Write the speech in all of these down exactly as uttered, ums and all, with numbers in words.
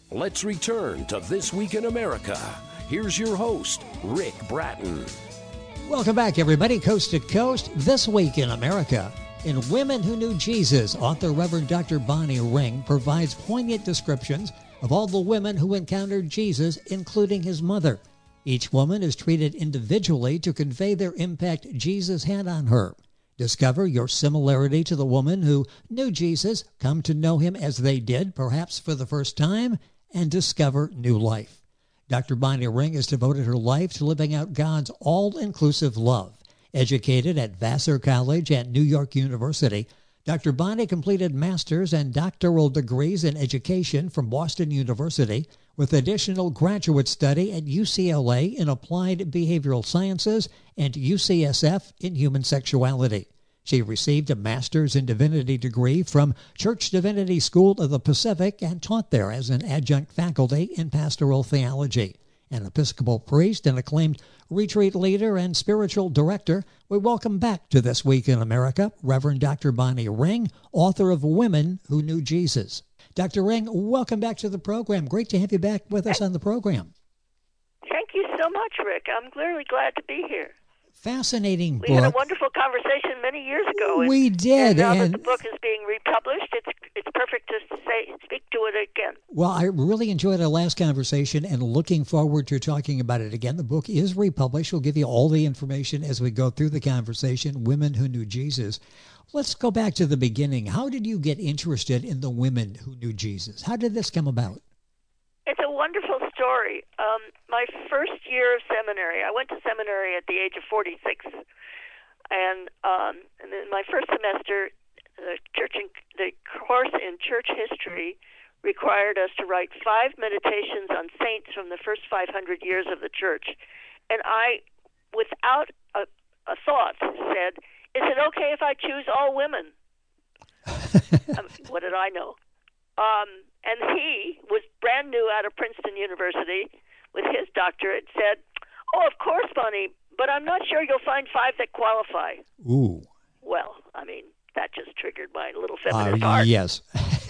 Let's return to This Week in America. Here's your host, Rick Bratton. Welcome back, everybody, coast to coast. This Week in America. In Women Who Knew Jesus, author Reverend Doctor Bonnie Ring provides poignant descriptions of all the women who encountered Jesus, including his mother. Each woman is treated individually to convey their impact Jesus had on her. Discover your similarity to the woman who knew Jesus, come to know him as they did, perhaps for the first time, and discover new life. Doctor Bonnie Ring has devoted her life to living out God's all-inclusive love. Educated at Vassar College and New York University, Doctor Bonnie completed master's and doctoral degrees in education from Boston University, with additional graduate study at U C L A in Applied Behavioral Sciences and U C S F in Human Sexuality. She received a master's in divinity degree from Church Divinity School of the Pacific and taught there as an adjunct faculty in pastoral theology. An Episcopal priest and acclaimed retreat leader and spiritual director, we welcome back to This Week in America Reverend Doctor Bonnie Ring, author of Women Who Knew Jesus. Doctor Ring, welcome back to the program. Great to have you back with us on the program. Thank you so much, Rick. I'm really glad to be here. Fascinating book. We had a wonderful conversation many years ago. And, we did. And now and that the book is being republished, it's it's perfect to say speak to it again. Well, I really enjoyed our last conversation and looking forward to talking about it again. The book is republished. We'll give you all the information as we go through the conversation, Women Who Knew Jesus. Let's go back to the beginning. How did you get interested in the women who knew Jesus? How did this come about? It's a wonderful story. Um, my first year of seminary, I went to seminary at the age of forty-six, and um, and in my first semester, the church in, the course in church history required us to write five meditations on saints from the first five hundred years of the church, and I, without a, a thought, said, "Is it okay if I choose all women?" I mean, what did I know? Um, and he was brand new out of Princeton University with his doctorate, said, "Oh, of course, Bonnie, but I'm not sure you'll find five that qualify." Ooh. Well, I mean, that just triggered my little feminist uh, heart. Yes.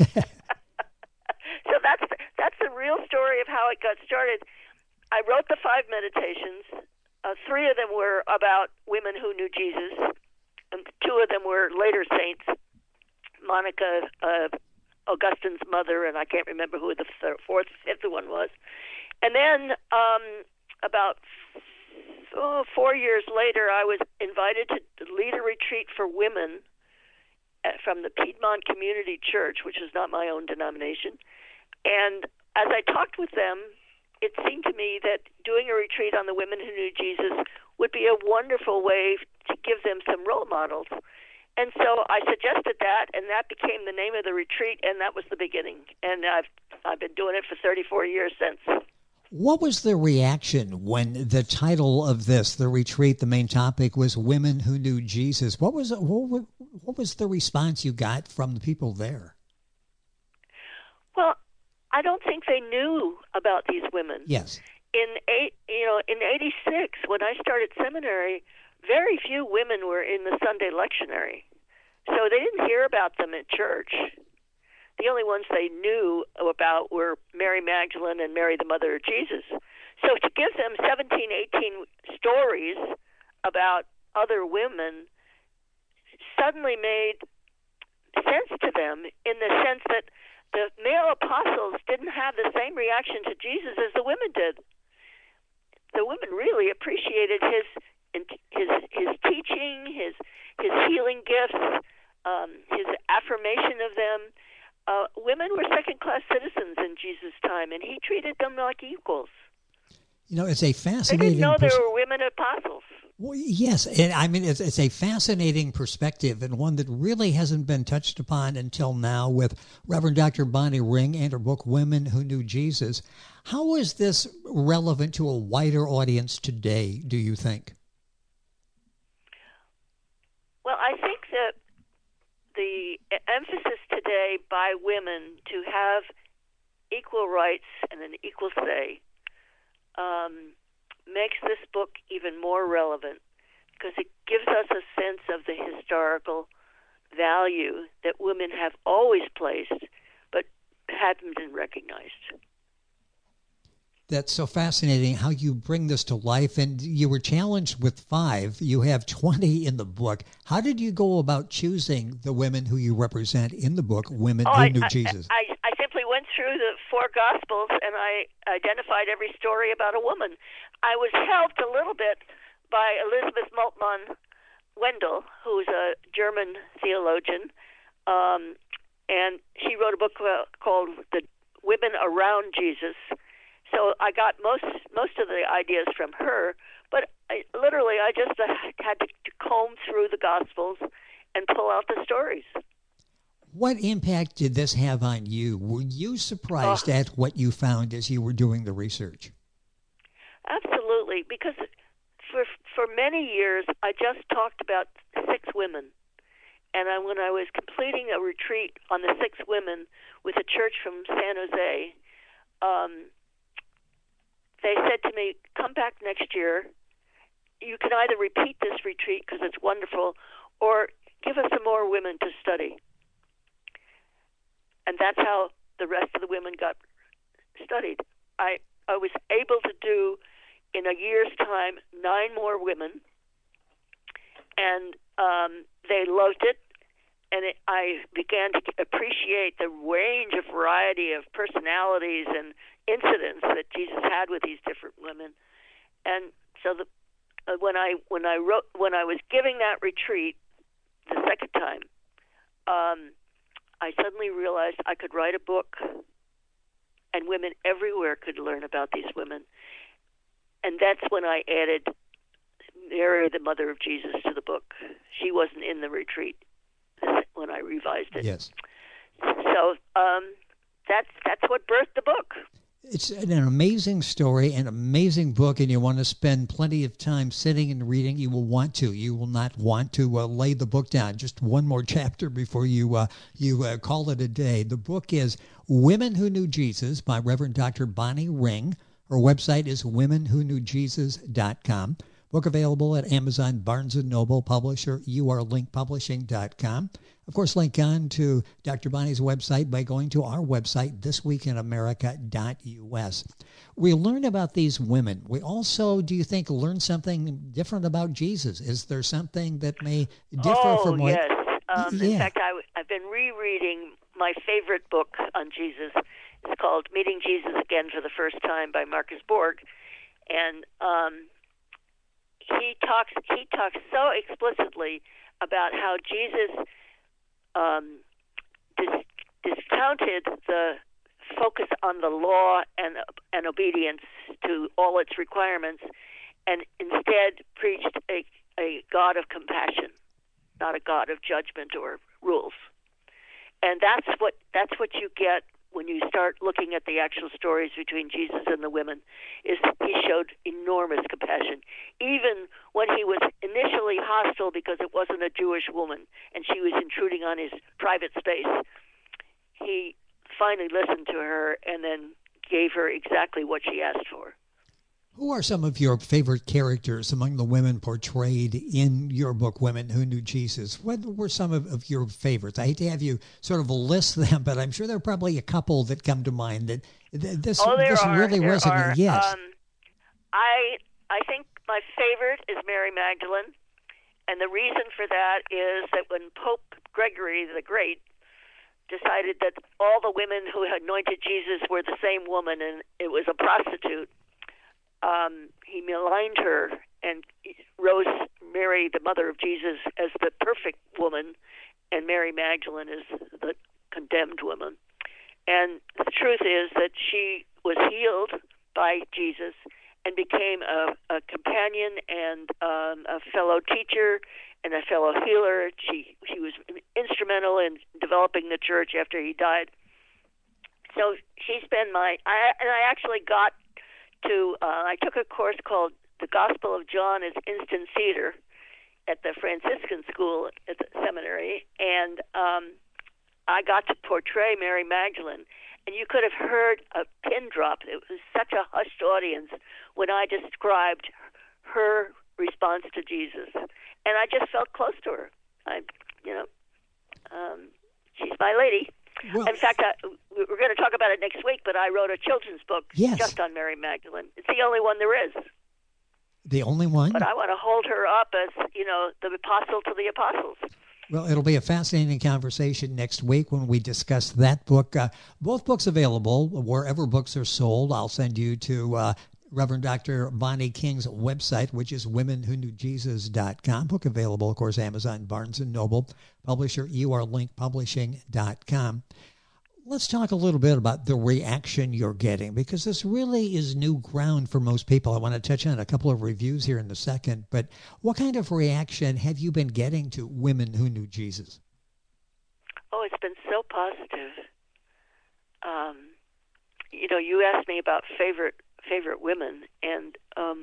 So that's the, that's the real story of how it got started. I wrote the five meditations. Uh, three of them were about women who knew Jesus, and two of them were later saints, Monica, uh, Augustine's mother, and I can't remember who the third, fourth, fifth one was. And then um, about oh, four years later, I was invited to lead a retreat for women from the Piedmont Community Church, which is not my own denomination. And as I talked with them, it seemed to me that doing a retreat on the women who knew Jesus would be a wonderful way to give them some role models. And so I suggested that, and that became the name of the retreat, and that was the beginning. And I've I've been doing it for thirty-four years since. What was the reaction when the title of this, the retreat, the main topic was Women Who Knew Jesus? What was what, what was the response you got from the people there? Well, I don't think they knew about these women. Yes. In eight, you know, in eighty-six, when I started seminary, very few women were in the Sunday lectionary. So they didn't hear about them at church. The only ones they knew about were Mary Magdalene and Mary, the mother of Jesus. So to give them seventeen, eighteen stories about other women suddenly made sense to them, in the sense that the male apostles didn't have the same reaction to Jesus as the women did. The women really appreciated his his his teaching, his his healing gifts, um, his affirmation of them. Uh, women were second-class citizens in Jesus' time, and he treated them like equals. You know, it's a fascinating... They didn't know pers- there were women apostles. Well, yes, and I mean, it's, it's a fascinating perspective, and one that really hasn't been touched upon until now with Reverend Doctor Bonnie Ring and her book, Women Who Knew Jesus. How is this relevant to a wider audience today, do you think? Well, I think that the emphasis today by women to have equal rights and an equal say um, makes this book even more relevant, because it gives us a sense of the historical value that women have always placed but hadn't been recognized. That's so fascinating how you bring this to life. And you were challenged with five. You have twenty in the book. How did you go about choosing the women who you represent in the book, Women oh, Who I, Knew I, Jesus? I, I simply went through the four Gospels, and I identified every story about a woman. I was helped a little bit by Elizabeth Moltmann Wendel, who's a German theologian, um, and she wrote a book uh, called The Women Around Jesus. So I got most most of the ideas from her, but I, literally I just uh, had to, to comb through the Gospels and pull out the stories. What impact did this have on you? Were you surprised Oh. at what you found as you were doing the research? Absolutely, because for for many years I just talked about six women, and I, when I was completing a retreat on the six women with a church from San Jose, um, they said to me, "Come back next year. You can either repeat this retreat because it's wonderful, or give us some more women to study." And that's how the rest of the women got studied. I I was able to do, in a year's time, nine more women, and um, they loved it. And it, I began to appreciate the range of variety of personalities and incidents that Jesus had with these different women. And so, the, uh, when I when I wrote when I was giving that retreat the second time, um, I suddenly realized I could write a book, and women everywhere could learn about these women. And that's when I added Mary, the mother of Jesus, to the book. She wasn't in the retreat when I revised it. Yes. So um, that's that's what birthed the book. It's an amazing story, an amazing book, and you want to spend plenty of time sitting and reading. You will want to. You will not want to uh, lay the book down. Just one more chapter before you uh, you uh, call it a day. The book is Women Who Knew Jesus by Reverend Doctor Bonnie Ring. Her website is women who knew jesus dot com. Book available at Amazon, Barnes and Noble, publisher you are link publishing dot com. Of course, link on to Doctor Bonnie's website by going to our website, this week in america dot u s. We learn about these women. We also, do you think, learn something different about Jesus? Is there something that may differ oh, from what... yes. Um, yeah. In fact, I, I've been rereading my favorite book on Jesus. It's called Meeting Jesus Again for the First Time by Marcus Borg. And um, he talks he talks so explicitly about how Jesus um, dis- discounted the focus on the law and and obedience to all its requirements, and instead preached a, a God of compassion, not a God of judgment or rules. And that's what that's what you get when you start looking at the actual stories between Jesus and the women, is that he showed enormous compassion. Even when he was initially hostile because it wasn't a Jewish woman and she was intruding on his private space, he finally listened to her and then gave her exactly what she asked for. Who are some of your favorite characters among the women portrayed in your book, Women Who Knew Jesus? What were some of, of your favorites? I hate to have you sort of list them, but I'm sure there are probably a couple that come to mind that, that this, oh, there this are, really there resonated. Are. Yes. Um, I I think my favorite is Mary Magdalene, and the reason for that is that when Pope Gregory the Great decided that all the women who had anointed Jesus were the same woman and it was a prostitute, Um, he maligned her and rose Mary, the mother of Jesus, as the perfect woman, and Mary Magdalene is the condemned woman. And the truth is that she was healed by Jesus and became a, a companion and um, a fellow teacher and a fellow healer. She she was instrumental in developing the church after he died. So she's been my I, and I actually got to uh, I took a course called The Gospel of John as Instant Theater at the Franciscan School at the seminary, and um, I got to portray Mary Magdalene. And you could have heard a pin drop. It was such a hushed audience when I described her response to Jesus, and I just felt close to her. I, you know, um, she's my lady. Well, in fact, I, we're going to talk about it next week, but I wrote a children's book yes. just on Mary Magdalene. It's the only one there is. The only one? But I want to hold her up as, you know, the apostle to the apostles. Well, it'll be a fascinating conversation next week when we discuss that book. Uh, both books available wherever books are sold. I'll send you to uh, Reverend Doctor Bonnie King's website, which is women who knew jesus dot com. Book available, of course, Amazon, Barnes and Noble. Publisher, you are link publishing dot com. Let's talk a little bit about the reaction you're getting, because this really is new ground for most people. I want to touch on a couple of reviews here in a second, but what kind of reaction have you been getting to Women Who Knew Jesus? Oh, it's been so positive. Um, you know, you asked me about favorite favorite women, and um,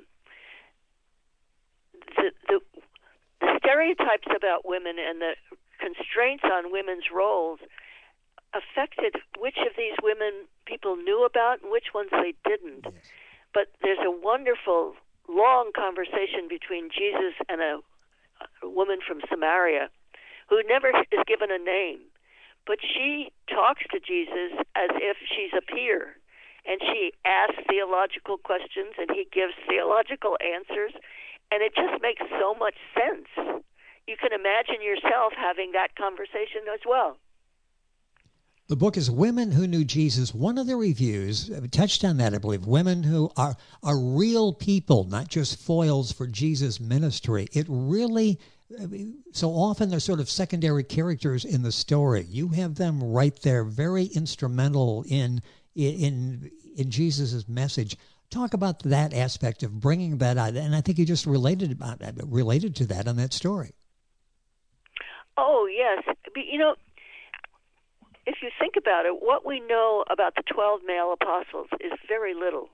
the, the the stereotypes about women and the constraints on women's roles affected which of these women people knew about and which ones they didn't. Yes. But there's a wonderful, long conversation between Jesus and a, a woman from Samaria who never is given a name. But she talks to Jesus as if she's a peer. And she asks theological questions, and he gives theological answers. And it just makes so much sense. You can imagine yourself having that conversation as well. The book is Women Who Knew Jesus. One of the reviews touched on that, I believe. Women who are, are real people, not just foils for Jesus' ministry. It really, so often they're sort of secondary characters in the story. You have them right there, very instrumental in in in Jesus' message. Talk about that aspect of bringing that out. And I think you just related about related to that on that story. Oh, yes. You know, if you think about it, what we know about the twelve male apostles is very little.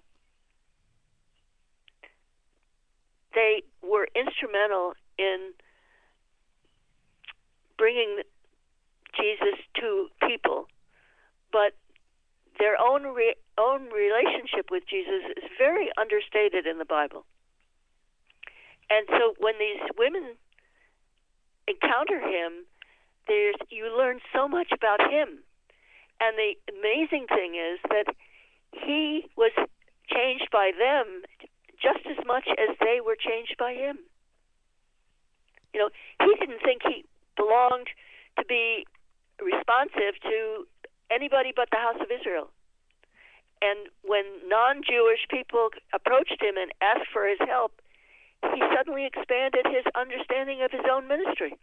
They were instrumental in bringing Jesus to people, but their own re- own relationship with Jesus is very understated in the Bible. And so when these women encounter him, there's you learn so much about him. And the amazing thing is that he was changed by them just as much as they were changed by him. You know, he didn't think he belonged to be responsive to anybody but the house of Israel. And when non-Jewish people approached him and asked for his help, he suddenly expanded his understanding of his own ministry.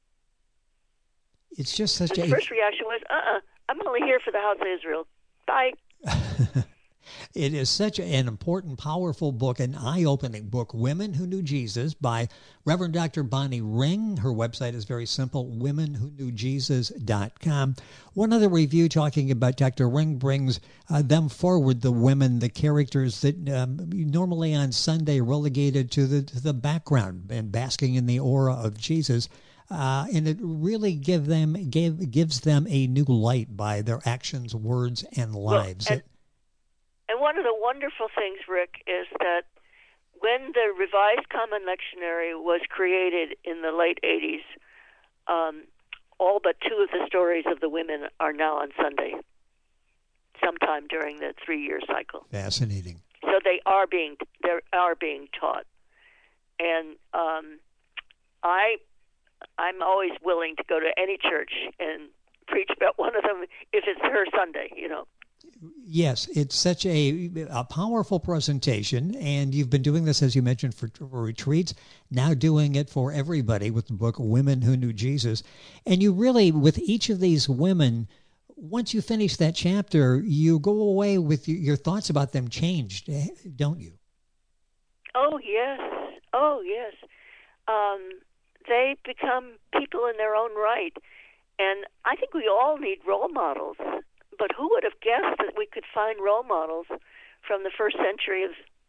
It's just such his a... His first reaction was, uh-uh, I'm only here for the house of Israel. Bye. It is such an important, powerful book, an eye-opening book, Women Who Knew Jesus, by Reverend Doctor Bonnie Ring. Her website is very simple, women who knew jesus dot com. One other review talking about Doctor Ring brings uh, them forward, the women, the characters that um, normally on Sunday relegated to the, to the background and basking in the aura of Jesus. Uh, and it really give them gave, gives them a new light by their actions, words, and lives. Well, and- And one of the wonderful things, Rick, is that when the Revised Common Lectionary was created in the late eighties, um, all but two of the stories of the women are now on Sunday, sometime during the three-year cycle. Fascinating. So they are being they are being taught, and um, I I'm always willing to go to any church and preach about one of them if it's her Sunday, you know. Yes, it's such a, a powerful presentation, and you've been doing this, as you mentioned, for, for retreats, now doing it for everybody with the book Women Who Knew Jesus. And you really, with each of these women, once you finish that chapter, you go away with your, your thoughts about them changed, don't you? Oh, yes. Oh, yes. Um, they become people in their own right. And I think we all need role models. But who would have guessed that we could find role models from the first century of,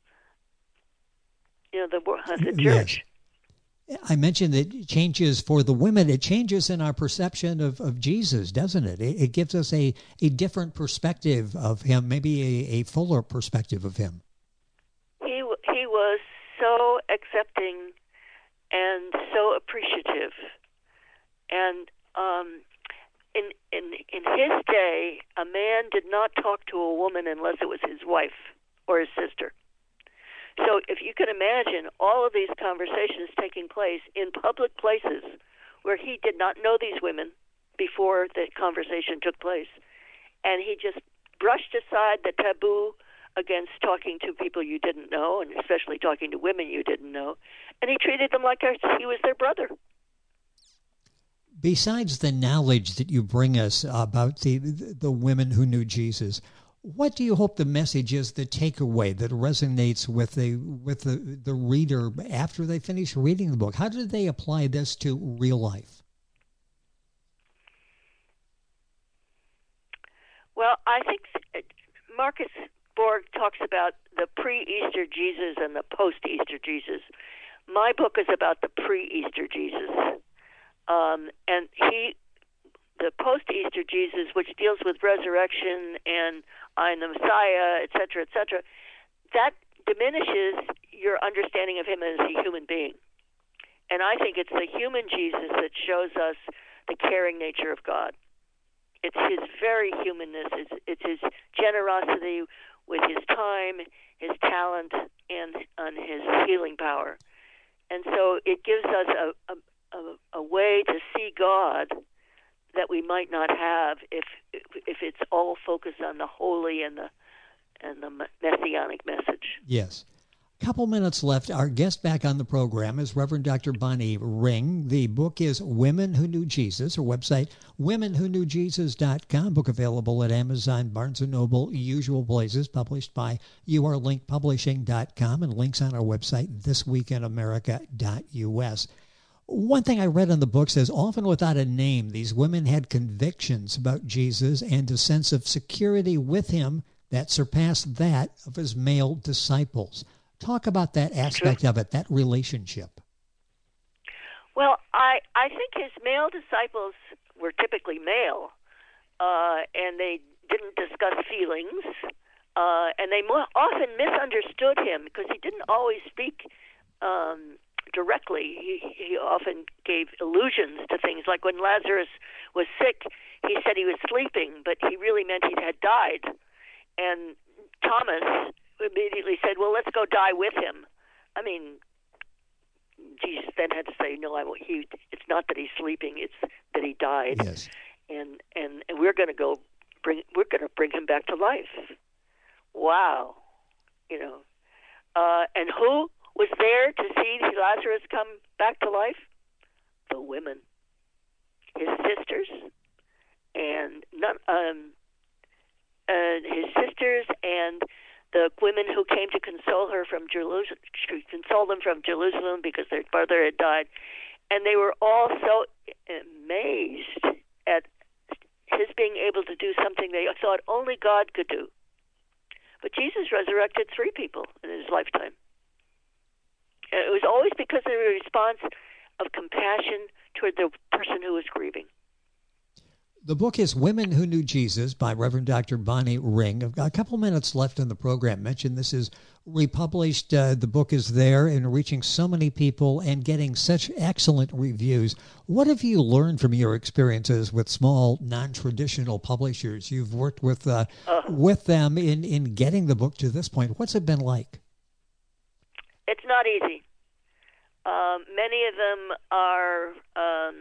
you know, the, of the church? Yes. I mentioned that it changes for the women. It changes in our perception of, of Jesus, doesn't it? it? It gives us a, a different perspective of him, maybe a, a fuller perspective of him. He he was so accepting and so appreciative, and um, in in in his day, a man did not talk to a woman unless it was his wife or his sister. So if you can imagine all of these conversations taking place in public places where he did not know these women before the conversation took place, and he just brushed aside the taboo against talking to people you didn't know, and especially talking to women you didn't know, and he treated them like he was their brother. Besides the knowledge that you bring us about the the women who knew Jesus, what do you hope the message is, the takeaway that resonates with the with the, the reader after they finish reading the book? How do they apply this to real life? Well, I think Marcus Borg talks about the pre-Easter Jesus and the post-Easter Jesus. My book is about the pre-Easter Jesus. Um, and he, the post-Easter Jesus, which deals with resurrection and I'm the Messiah, et cetera, et cetera, that diminishes your understanding of him as a human being. And I think it's the human Jesus that shows us the caring nature of God. It's his very humanness. It's, it's his generosity with his time, his talent, and, and his healing power. And so it gives us a, a, a, a way to see God that we might not have if if it's all focused on the holy and the and the messianic message. Yes. A couple minutes left. Our guest back on the program is Reverend Doctor Bonnie Ring. The book is Women Who Knew Jesus. Her website, women who knew jesus dot com. Book available at Amazon, Barnes and Noble, usual places. Published by you are link publishing dot com, and links on our website, this week in america dot u s. One thing I read in the book says, often without a name, these women had convictions about Jesus and a sense of security with him that surpassed that of his male disciples. Talk about that aspect True. of it, that relationship. Well, I, I think his male disciples were typically male, uh, and they didn't discuss feelings, uh, and they more often misunderstood him because he didn't always speak um, directly. He, he often gave allusions to things, like when Lazarus was sick, he said he was sleeping, but he really meant he had died. And Thomas immediately said, well, let's go die with him. I mean, Jesus then had to say, no, I won't. He, it's not that he's sleeping, it's that he died. Yes. And, and, and we're going to go bring, we're going to bring him back to life. Wow. You know, uh, and who was there to see Lazarus come back to life? The women, his sisters, and none, um, uh, his sisters and the women who came to console her from Jerusalem, console them from Jerusalem because their brother had died, and they were all so amazed at his being able to do something they thought only God could do. But Jesus resurrected three people in his lifetime. And it was always because of a response of compassion toward the person who was grieving. The book is Women Who Knew Jesus by Reverend Doctor Bonnie Ring. I've got a couple minutes left in the program. I mentioned this is republished. Uh, the book is there and reaching so many people and getting such excellent reviews. What have you learned from your experiences with small, non-traditional publishers? You've worked with uh, uh, with them in, in getting the book to this point. What's it been like? It's not easy. Um, many of them are, um,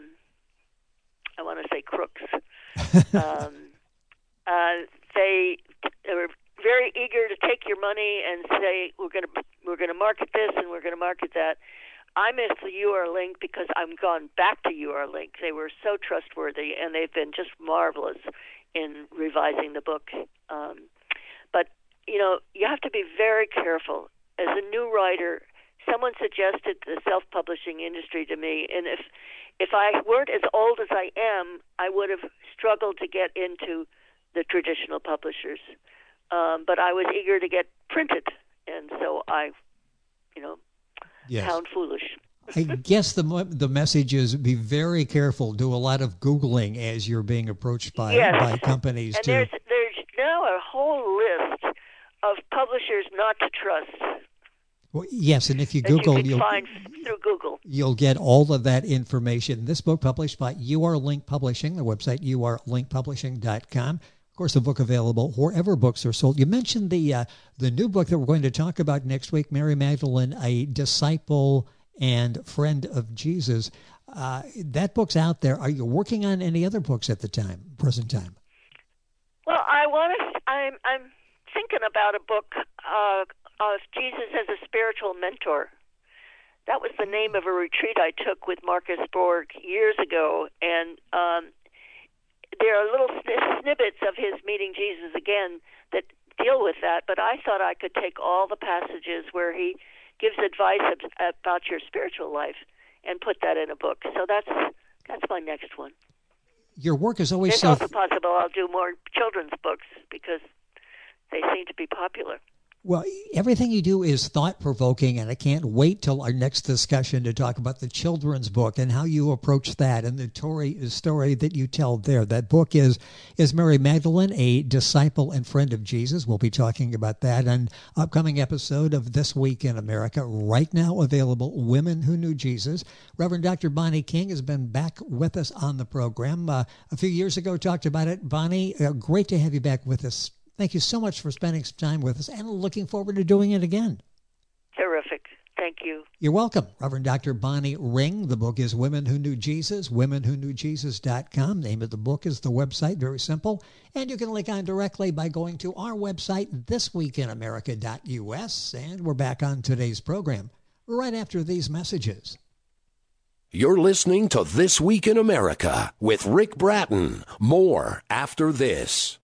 I want to say, crooks. um, uh, they are very eager to take your money and say we're going to we're going to market this and we're going to market that. I miss the U R Link because I've gone back to U R Link. They were so trustworthy and they've been just marvelous in revising the book. Um, but you know, you have to be very careful as a new writer. Someone suggested the self-publishing industry to me, and if if I weren't as old as I am, I would have struggled to get into the traditional publishers. Um, but I was eager to get printed, and so I, you know, yes. sound foolish. I guess the the message is be very careful. Do a lot of Googling as you're being approached by yes. by companies. And to... there's there's now a whole list of publishers not to trust. Well, yes, and if you that Google, you can you'll find through Google. You'll get all of that information. This book published by U R Link Publishing, the website u r link publishing dot com. Of course, the book available wherever books are sold. You mentioned the uh, the new book that we're going to talk about next week, Mary Magdalene, a disciple and friend of Jesus. Uh, that book's out there. Are you working on any other books at the time, present time? Well, I want to. I'm I'm thinking about a book uh, of Jesus as a spiritual mentor. That was the name of a retreat I took with Marcus Borg years ago, and um, there are little snippets of his meeting Jesus again that deal with that, but I thought I could take all the passages where he gives advice about your spiritual life and put that in a book. So that's that's my next one. Your work is always it's so... It's also possible I'll do more children's books because they seem to be popular. Well, everything you do is thought-provoking, and I can't wait till our next discussion to talk about the children's book and how you approach that and the story, story that you tell there. That book is is Mary Magdalene, a disciple and friend of Jesus. We'll be talking about that on an upcoming episode of This Week in America. Right now available, Women Who Knew Jesus. Reverend Doctor Bonnie King has been back with us on the program. Uh, a few years ago, talked about it. Bonnie, uh, great to have you back with us. Thank you so much for spending some time with us and looking forward to doing it again. Terrific. Thank you. You're welcome. Reverend Doctor Bonnie Ring. The book is Women Who Knew Jesus, women who knew jesus dot com. Name of the book is the website. Very simple. And you can link on directly by going to our website, this week in america dot u s. And we're back on today's program right after these messages. You're listening to This Week in America with Rick Bratton. More after this.